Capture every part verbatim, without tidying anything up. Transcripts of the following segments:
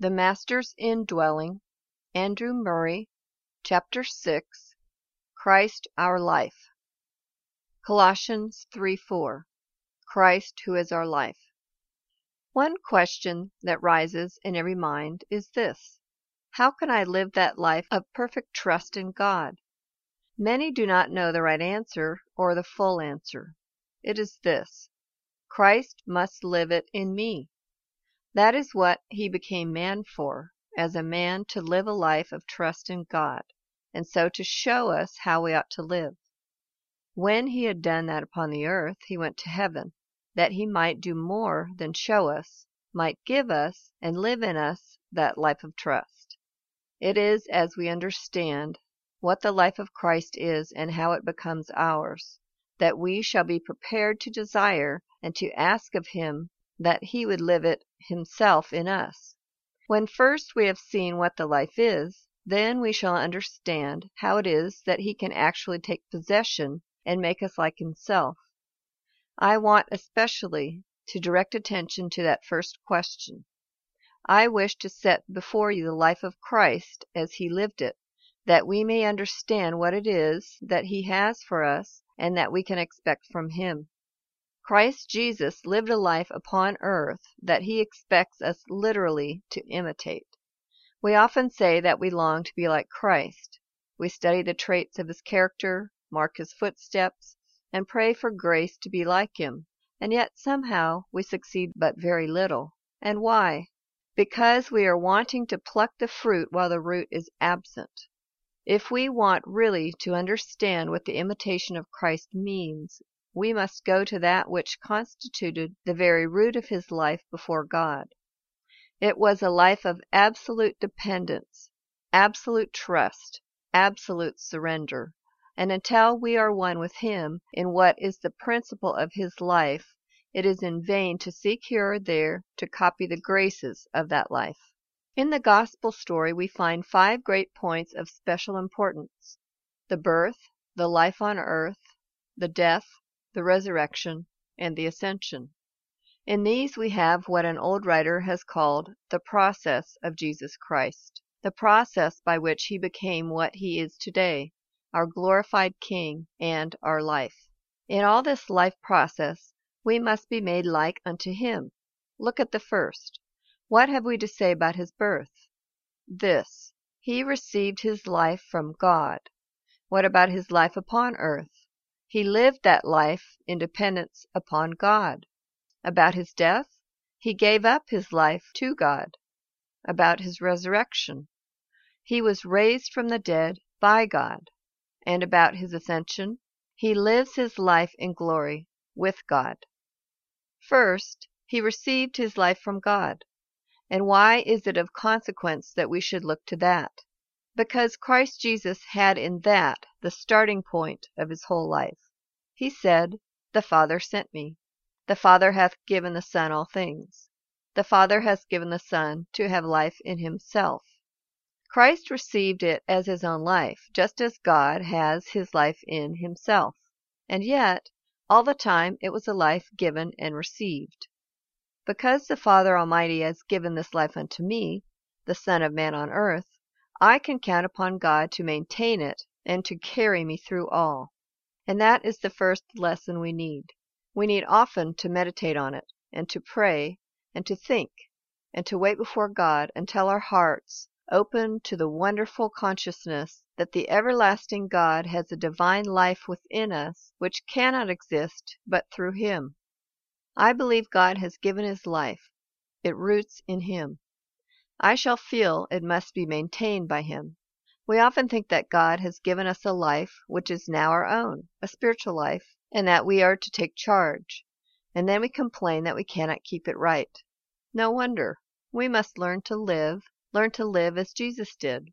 The Master's Indwelling, Andrew Murray, Chapter six, Christ Our Life. Colossians three four, Christ who is our life. One question that rises in every mind is this: how can I live that life of perfect trust in God? Many do not know the right answer or the full answer. It is this: Christ must live it in me. That is what he became man for, as a man, to live a life of trust in God, and so to show us how we ought to live. When he had done that upon the earth, he went to heaven, that he might do more than show us, might give us and live in us that life of trust. It is as we understand what the life of Christ is and how it becomes ours, that we shall be prepared to desire and to ask of him that he would live it himself in us. When first we have seen what the life is, then we shall understand how it is that he can actually take possession and make us like himself. I want especially to direct attention to that first question. I wish to set before you the life of Christ as he lived it, that we may understand what it is that he has for us and that we can expect from him. Christ Jesus lived a life upon earth that he expects us literally to imitate. We often say that we long to be like Christ. We study the traits of his character, mark his footsteps, and pray for grace to be like him, and yet somehow we succeed but very little. And why? Because we are wanting to pluck the fruit while the root is absent. If we want really to understand what the imitation of Christ means, we must go to that which constituted the very root of his life before God. It was a life of absolute dependence, absolute trust, absolute surrender, and until we are one with him in what is the principle of his life, it is in vain to seek here or there to copy the graces of that life. In the gospel story we find five great points of special importance: the birth, the life on earth, the death, the resurrection, and the ascension. In these we have what an old writer has called the process of Jesus Christ, the process by which he became what he is today, our glorified King and our life. In all this life process we must be made like unto him. Look at the first. What have we to say about his birth? This: he received his life from God. What about his life upon earth? He lived that life in dependence upon God. About his death? He gave up his life to God. About his resurrection? He was raised from the dead by God. And about his ascension? He lives his life in glory with God. First, he received his life from God. And why is it of consequence that we should look to that? Because Christ Jesus had in that the starting point of his whole life. He said, "The Father sent me. The Father hath given the Son all things. The Father hath given the Son to have life in himself." Christ received it as his own life, just as God has his life in himself. And yet, all the time it was a life given and received. Because the Father Almighty has given this life unto me, the Son of Man on earth, I can count upon God to maintain it and to carry me through all. And that is the first lesson we need. We need often to meditate on it, and to pray, and to think, and to wait before God until our hearts open to the wonderful consciousness that the everlasting God has a divine life within us which cannot exist but through him. I believe God has given his life. It roots in him. I shall feel it must be maintained by him. We often think that God has given us a life which is now our own, a spiritual life, and that we are to take charge. And then we complain that we cannot keep it right. No wonder. We must learn to live, learn to live as Jesus did.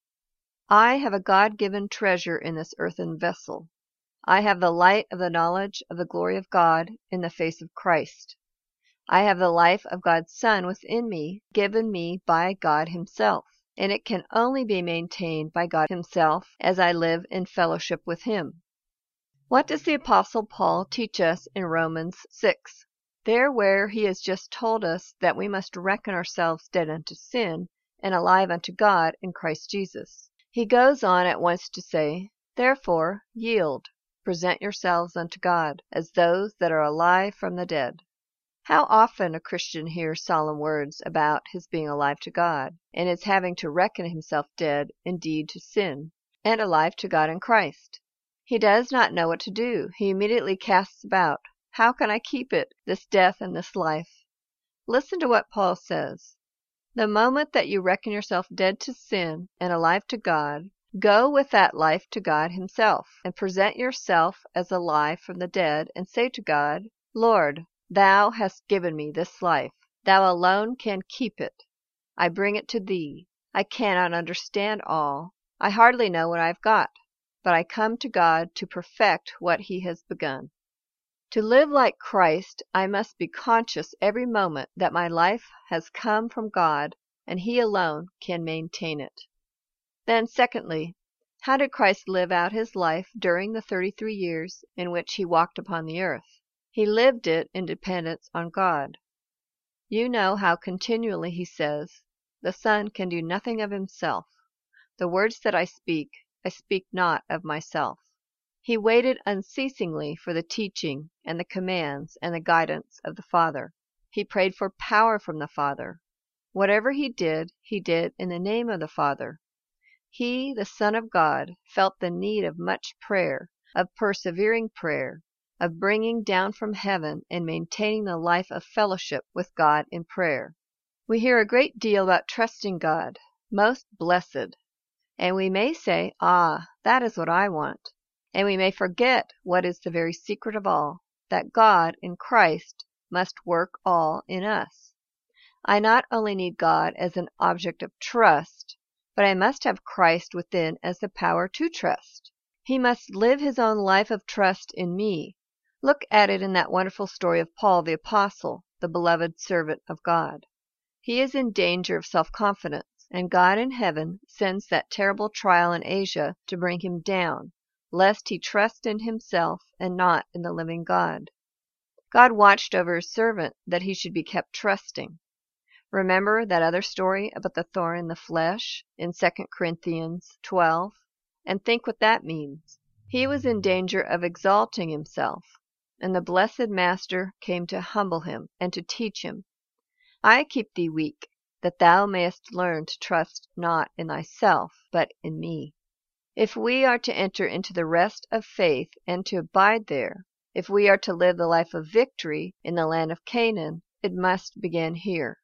I have a God-given treasure in this earthen vessel. I have the light of the knowledge of the glory of God in the face of Christ. I have the life of God's Son within me, given me by God himself, and it can only be maintained by God himself as I live in fellowship with him. What does the Apostle Paul teach us in Romans six? There where he has just told us that we must reckon ourselves dead unto sin and alive unto God in Christ Jesus. He goes on at once to say, "Therefore yield, present yourselves unto God, as those that are alive from the dead." How often a Christian hears solemn words about his being alive to God, and his having to reckon himself dead indeed to sin, and alive to God in Christ. He does not know what to do. He immediately casts about, "How can I keep it, this death and this life?" Listen to what Paul says. The moment that you reckon yourself dead to sin and alive to God, go with that life to God himself, and present yourself as alive from the dead, and say to God, "Lord, Thou hast given me this life. Thou alone can keep it. I bring it to Thee. I cannot understand all. I hardly know what I've got, but I come to God to perfect what He has begun." To live like Christ, I must be conscious every moment that my life has come from God, and He alone can maintain it. Then, secondly, how did Christ live out His life during the thirty-three years in which He walked upon the earth? He lived it in dependence on God. You know how continually He says, "The Son can do nothing of Himself. The words that I speak, I speak not of myself." He waited unceasingly for the teaching and the commands and the guidance of the Father. He prayed for power from the Father. Whatever He did, He did in the name of the Father. He, the Son of God, felt the need of much prayer, of persevering prayer, of bringing down from heaven and maintaining the life of fellowship with God in prayer. We hear a great deal about trusting God, most blessed, and we may say, "Ah, that is what I want," and we may forget what is the very secret of all, that God in Christ must work all in us. I not only need God as an object of trust, but I must have Christ within as the power to trust. He must live His own life of trust in me. Look at it in that wonderful story of Paul the Apostle, the beloved servant of God. He is in danger of self-confidence, and God in heaven sends that terrible trial in Asia to bring him down, lest he trust in himself and not in the living God. God watched over His servant that he should be kept trusting. Remember that other story about the thorn in the flesh in Second Corinthians twelve, and think what that means. He was in danger of exalting himself, and the blessed Master came to humble him and to teach him. "I keep thee weak, that thou mayest learn to trust not in thyself, but in me." If we are to enter into the rest of faith and to abide there, if we are to live the life of victory in the land of Canaan, it must begin here.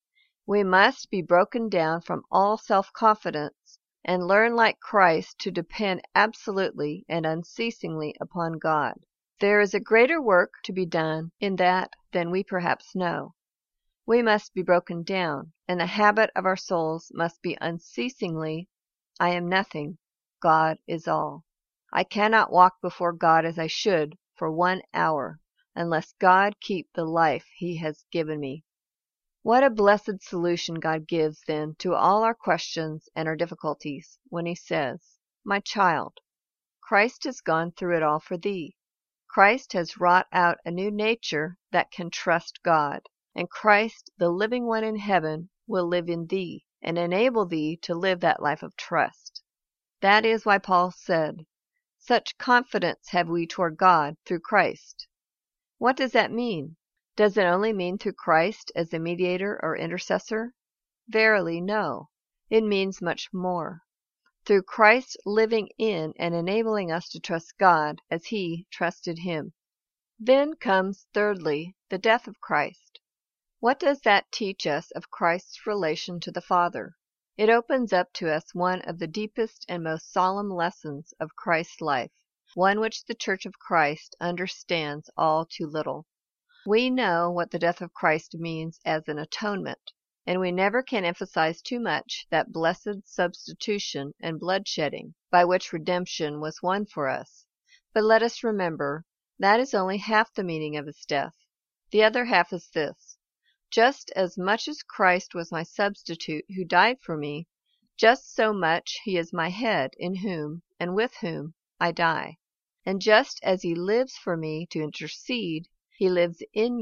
We must be broken down from all self-confidence and learn like Christ to depend absolutely and unceasingly upon God. There is a greater work to be done in that than we perhaps know. We must be broken down, and the habit of our souls must be unceasingly, "I am nothing, God is all." I cannot walk before God as I should for one hour, unless God keep the life He has given me. What a blessed solution God gives, then, to all our questions and our difficulties, when He says, "My child, Christ has gone through it all for thee. Christ has wrought out a new nature that can trust God, and Christ, the living one in heaven, will live in thee, and enable thee to live that life of trust." That is why Paul said, "Such confidence have we toward God through Christ." What does that mean? Does it only mean through Christ as the mediator or intercessor? Verily, no. It means much more. Through Christ living in and enabling us to trust God as He trusted Him. Then comes, thirdly, the death of Christ. What does that teach us of Christ's relation to the Father? It opens up to us one of the deepest and most solemn lessons of Christ's life, one which the Church of Christ understands all too little. We know what the death of Christ means as an atonement, and we never can emphasize too much that blessed substitution and bloodshedding by which redemption was won for us. But let us remember, that is only half the meaning of His death. The other half is this: just as much as Christ was my substitute who died for me, just so much He is my head, in whom and with whom I die. And just as He lives for me to intercede, He lives in me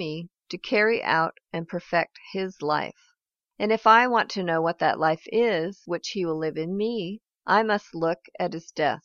to carry out and perfect his life. And if I want to know what that life is, which he will live in me, I must look at his death.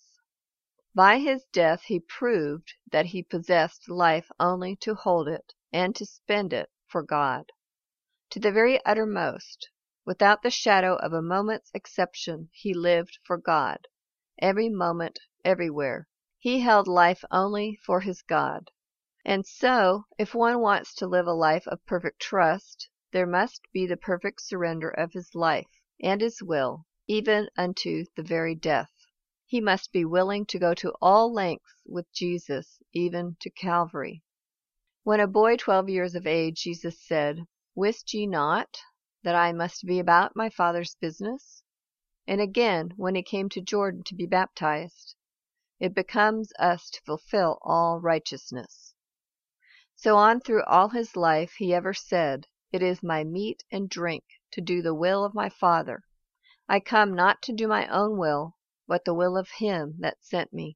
By his death he proved that he possessed life only to hold it and to spend it for God. To the very uttermost, without the shadow of a moment's exception, he lived for God. Every moment, everywhere, he held life only for his God. And so, if one wants to live a life of perfect trust, there must be the perfect surrender of his life and his will, even unto the very death. He must be willing to go to all lengths with Jesus, even to Calvary. When a boy twelve years of age, Jesus said, "Wist ye not that I must be about my Father's business?" And again, when he came to Jordan to be baptized, "It becomes us to fulfill all righteousness." So on through all his life he ever said, "It is my meat and drink to do the will of my Father. I come not to do my own will, but the will of him that sent me.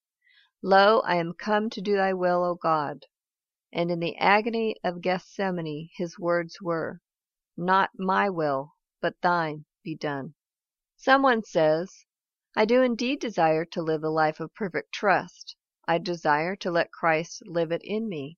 Lo, I am come to do thy will, O God." And in the agony of Gethsemane his words were, "Not my will, but thine be done." Someone says, "I do indeed desire to live a life of perfect trust. I desire to let Christ live it in me.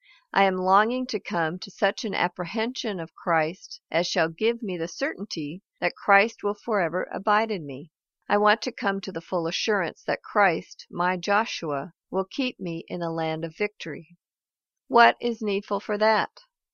I am longing to come to such an apprehension of Christ as shall give me the certainty that Christ will forever abide in me. I want to come to the full assurance that Christ, my Joshua, will keep me in the land of victory." What is needful for that?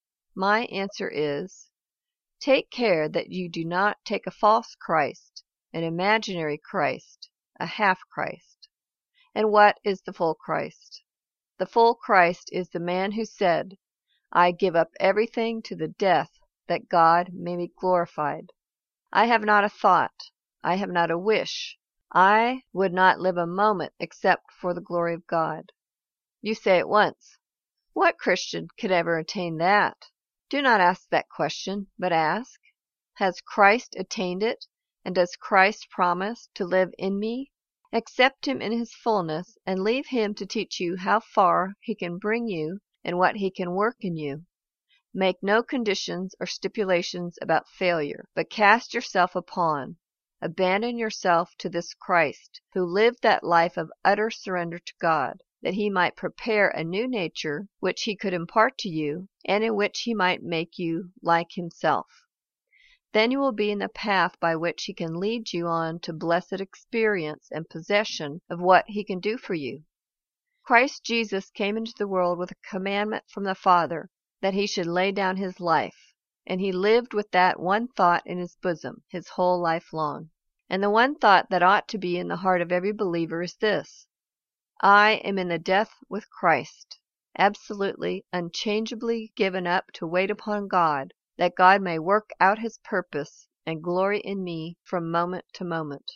My answer is, take care that you do not take a false Christ, an imaginary Christ, a half Christ. And what is the full Christ? The full Christ is the man who said, "I give up everything to the death that God may be glorified. I have not a thought, I have not a wish. I would not live a moment except for the glory of God." You say at once, "What Christian could ever attain that?" Do not ask that question, but ask, has Christ attained it, and does Christ promise to live in me? Accept him in his fullness, and leave him to teach you how far he can bring you and what he can work in you. Make no conditions or stipulations about failure, but cast yourself upon, abandon yourself to this Christ, who lived that life of utter surrender to God, that he might prepare a new nature which he could impart to you, and in which he might make you like himself. Then you will be in the path by which he can lead you on to blessed experience and possession of what he can do for you. Christ Jesus came into the world with a commandment from the Father that he should lay down his life, and he lived with that one thought in his bosom his whole life long. And the one thought that ought to be in the heart of every believer is this: I am in the death with Christ, absolutely, unchangeably given up to wait upon God, that God may work out his purpose and glory in me from moment to moment.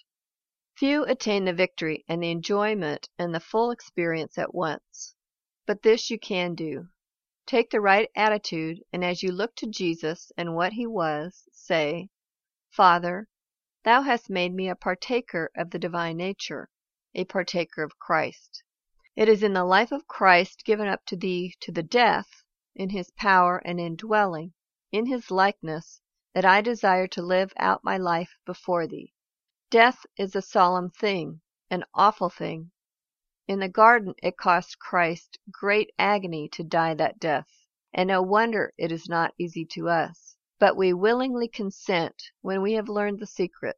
Few attain the victory and the enjoyment and the full experience at once. But this you can do. Take the right attitude, and as you look to Jesus and what he was, say, "Father, thou hast made me a partaker of the divine nature, a partaker of Christ. It is in the life of Christ given up to thee to the death, in his power and indwelling, in his likeness, that I desire to live out my life before thee." Death is a solemn thing, an awful thing. In the garden it cost Christ great agony to die that death, and no wonder it is not easy to us. But we willingly consent when we have learned the secret.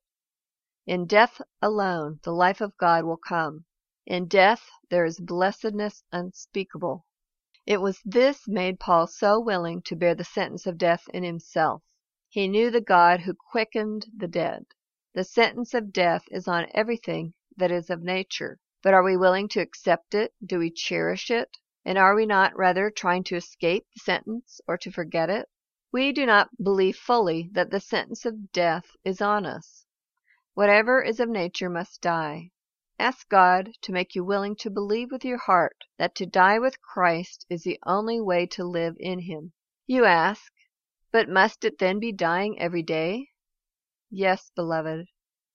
In death alone the life of God will come. In death there is blessedness unspeakable. It was this made Paul so willing to bear the sentence of death in himself. He knew the God who quickened the dead. The sentence of death is on everything that is of nature. But are we willing to accept it? Do we cherish it? And are we not rather trying to escape the sentence or to forget it? We do not believe fully that the sentence of death is on us. Whatever is of nature must die. Ask God to make you willing to believe with your heart that to die with Christ is the only way to live in him. You ask, but must it then be dying every day? Yes, beloved.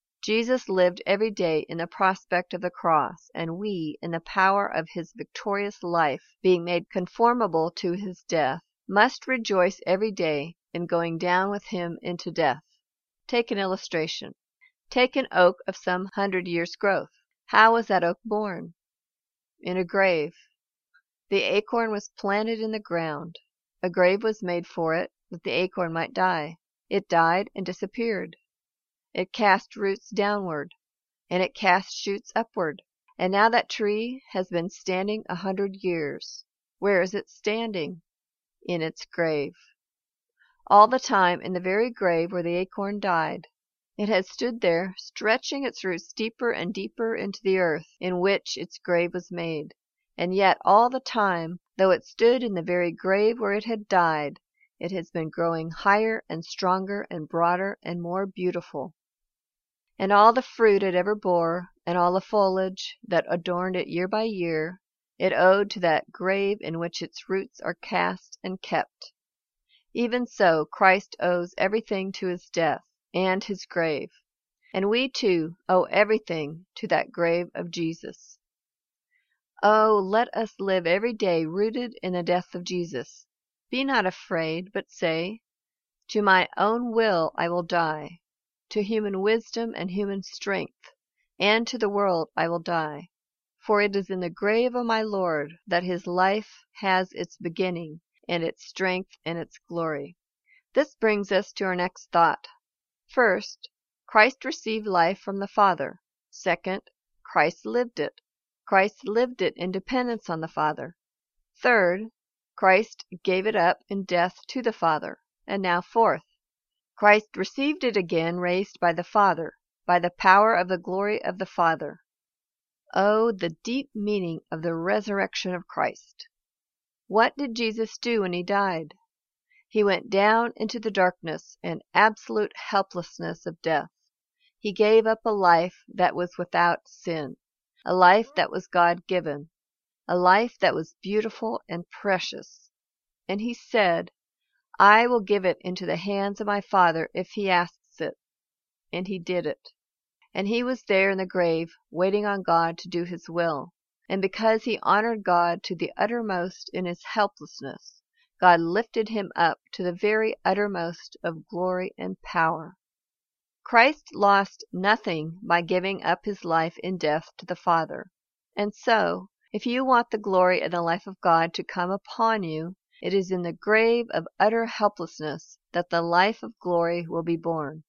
Jesus lived every day in the prospect of the cross, and we, in the power of his victorious life, being made conformable to his death, must rejoice every day in going down with him into death. Take an illustration. Take an oak of some hundred years' growth. How was that oak born? In a grave. The acorn was planted in the ground. A grave was made for it, that the acorn might die. It died and disappeared. It cast roots downward, and it cast shoots upward. And now that tree has been standing a hundred years. Where is it standing? In its grave. All the time in the very grave where the acorn died. It has stood there, stretching its roots deeper and deeper into the earth in which its grave was made. And yet all the time, though it stood in the very grave where it had died, it has been growing higher and stronger and broader and more beautiful. And all the fruit it ever bore, and all the foliage that adorned it year by year, it owed to that grave in which its roots are cast and kept. Even so, Christ owes everything to his death and his grave, and we too owe everything to that grave of Jesus. Oh, let us live every day rooted in the death of Jesus. Be not afraid, but say, "To my own will I will die. To human wisdom and human strength, and to the world I will die. For it is in the grave of my Lord that his life has its beginning, and its strength and its glory." This brings us to our next thought. First, Christ received life from the Father. Second, Christ lived it. Christ lived it in dependence on the Father. Third, Christ gave it up in death to the Father. And now fourth, Christ received it again raised by the Father, by the power of the glory of the Father. Oh, the deep meaning of the resurrection of Christ! What did Jesus do when he died? He went down into the darkness and absolute helplessness of death. He gave up a life that was without sin, a life that was God-given, a life that was beautiful and precious. And he said, "I will give it into the hands of my Father if he asks it." And he did it. And he was there in the grave, waiting on God to do his will. And because he honored God to the uttermost in his helplessness, God lifted him up to the very uttermost of glory and power. Christ lost nothing by giving up his life in death to the Father. And so, if you want the glory and the life of God to come upon you, it is in the grave of utter helplessness that the life of glory will be born.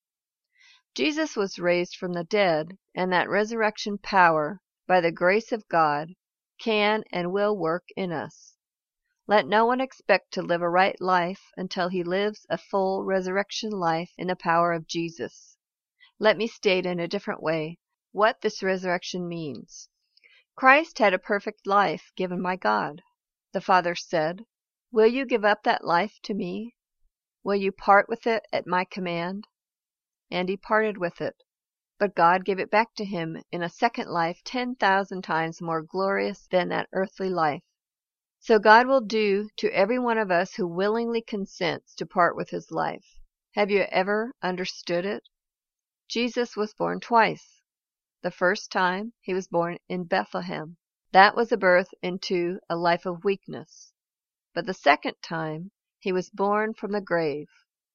Jesus was raised from the dead, and that resurrection power, by the grace of God, can and will work in us. Let no one expect to live a right life until he lives a full resurrection life in the power of Jesus. Let me state in a different way what this resurrection means. Christ had a perfect life given by God. The Father said, "Will you give up that life to me? Will you part with it at my command?" And he parted with it. But God gave it back to him in a second life ten thousand times more glorious than that earthly life. So God will do to every one of us who willingly consents to part with his life. Have you ever understood it? Jesus was born twice. The first time he was born in Bethlehem. That was a birth into a life of weakness. But the second time he was born from the grave.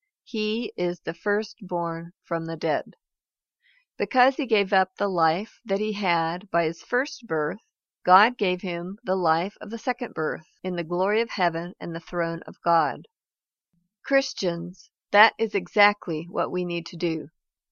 He is the firstborn from the dead. Because he gave up the life that he had by his first birth, God gave him the life of the second birth in the glory of heaven and the throne of God. Christians, that is exactly what we need to do.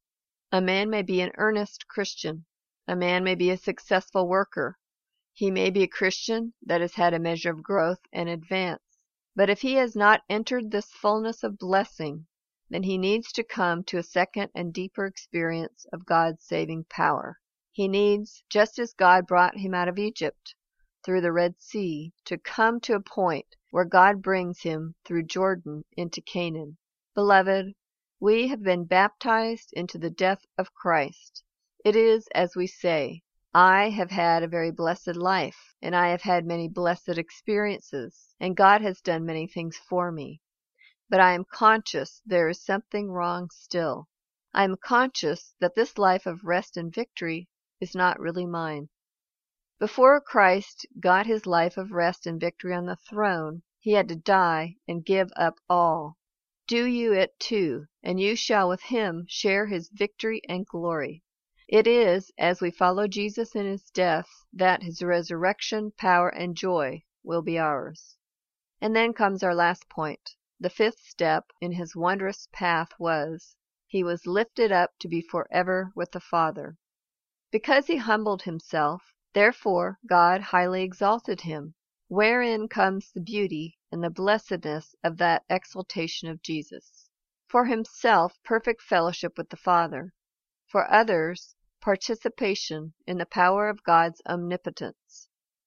A man may be an earnest Christian. A man may be a successful worker. He may be a Christian that has had a measure of growth and advance. But if he has not entered this fullness of blessing, then he needs to come to a second and deeper experience of God's saving power. He needs, just as God brought him out of Egypt through the Red Sea, to come to a point where God brings him through Jordan into Canaan. Beloved, we have been baptized into the death of Christ. It is as we say, "I have had a very blessed life, and I have had many blessed experiences, and God has done many things for me. But I am conscious there is something wrong still. I am conscious that this life of rest and victory is not really mine." Before Christ got his life of rest and victory on the throne, He had to die and give up all. Do you it too, and you shall with him share his victory and glory. It is as we follow Jesus in his death that his resurrection, power, and joy will be ours. And then comes our last point. The fifth step in his wondrous path was, he was lifted up to be forever with the Father. Because he humbled himself, therefore God highly exalted him, wherein comes the beauty and the blessedness of that exaltation of Jesus. For himself, perfect fellowship with the Father. For others, participation in the power of God's omnipotence.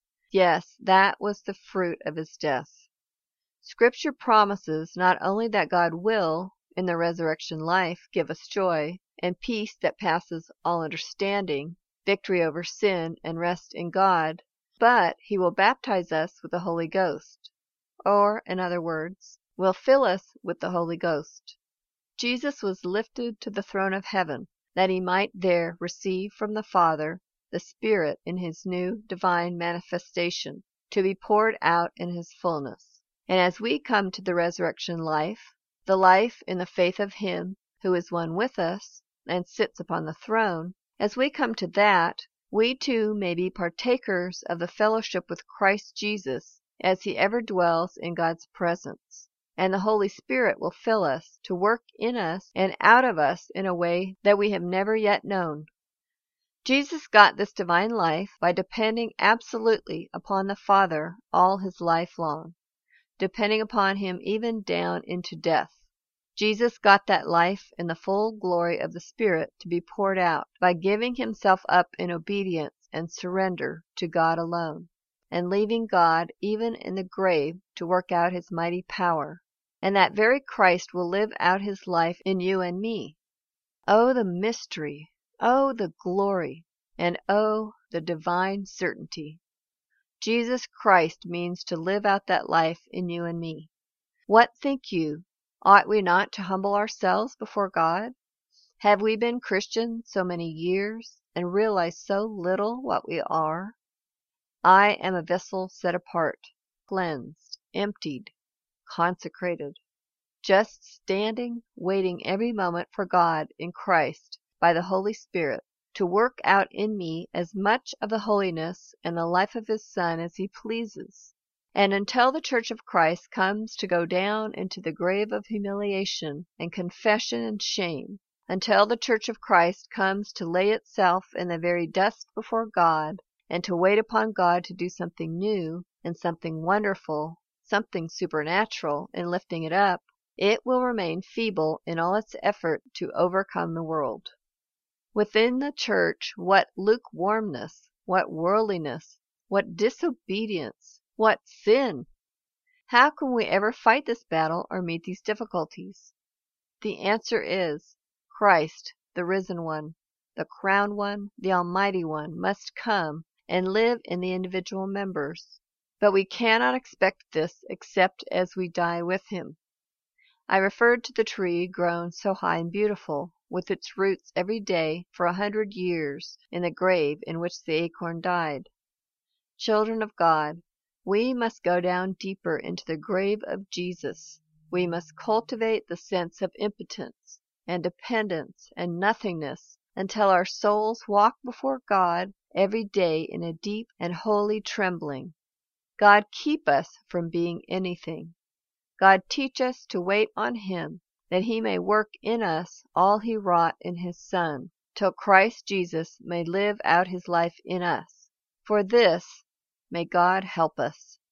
Yes, that was the fruit of his death. Scripture promises not only that God will, in the resurrection life, give us joy and peace that passes all understanding, victory over sin, and rest in God, but he will baptize us with the Holy Ghost, or, in other words, will fill us with the Holy Ghost. Jesus was lifted to the throne of heaven, that he might there receive from the Father the Spirit in his new divine manifestation, to be poured out in his fullness. And as we come to the resurrection life, the life in the faith of him who is one with us and sits upon the throne, as we come to that, we too may be partakers of the fellowship with Christ Jesus as he ever dwells in God's presence. And the Holy Spirit will fill us, to work in us and out of us in a way that we have never yet known. Jesus got this divine life by depending absolutely upon the Father all his life long, depending upon him even down into death. Jesus got that life in the full glory of the Spirit to be poured out by giving himself up in obedience and surrender to God alone, and leaving God even in the grave to work out his mighty power. And that very Christ will live out his life in you and me. Oh, the mystery! Oh, the glory! And oh, the divine certainty! Jesus Christ means to live out that life in you and me. What think you? Ought we not to humble ourselves before God? Have we been Christians so many years and realized so little what we are? I am a vessel set apart, cleansed, emptied, consecrated, just standing, waiting every moment for God in Christ by the Holy Spirit to work out in me as much of the holiness and the life of his Son as he pleases. And until the Church of Christ comes to go down into the grave of humiliation and confession and shame, until the Church of Christ comes to lay itself in the very dust before God and to wait upon God to do something new and something wonderful, something supernatural in lifting it up, it will remain feeble in all its effort to overcome the world. Within the church, what lukewarmness, what worldliness, what disobedience, what sin! How can we ever fight this battle or meet these difficulties? The answer is, Christ, the risen one, the crowned one, the almighty one, must come and live in the individual members. But we cannot expect this except as we die with him. I referred to the tree grown so high and beautiful, with its roots every day for a hundred years in the grave in which the acorn died. Children of God, we must go down deeper into the grave of Jesus. We must cultivate the sense of impotence and dependence and nothingness until our souls walk before God every day in a deep and holy trembling. God keep us from being anything. God teach us to wait on him, that he may work in us all he wrought in his Son, till Christ Jesus may live out his life in us. For this, may God help us.